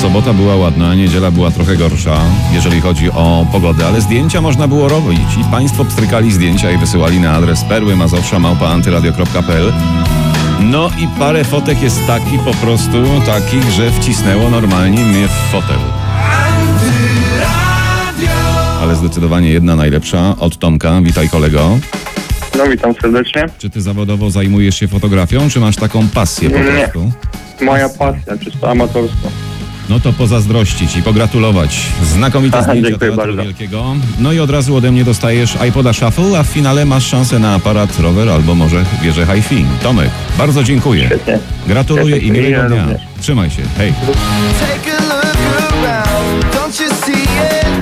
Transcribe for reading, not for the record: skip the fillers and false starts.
Sobota była ładna, niedziela była trochę gorsza, jeżeli chodzi o pogodę, ale zdjęcia można było robić i państwo pstrykali zdjęcia i wysyłali na adres perłymazowsza@antyradio.pl. No i parę fotek jest po prostu takich, że wcisnęło normalnie mnie w fotel. Ale zdecydowanie jedna najlepsza od Tomka. Witaj, kolego. No, witam serdecznie. Czy ty zawodowo zajmujesz się fotografią, czy masz taką pasję po prostu? Moja pasja, czysto amatorsko. No to pozazdrościć i pogratulować. Znakomite zdjęcia dziękuję Teatru bardzo. Wielkiego. No i od razu ode mnie dostajesz iPoda Shuffle, a w finale masz szansę na aparat rower albo może wieżę hi-fi. Tomek, bardzo dziękuję. Świetnie. Gratuluję i Świetnie. miłego Ja dnia. również. Trzymaj się. Hej. Take a look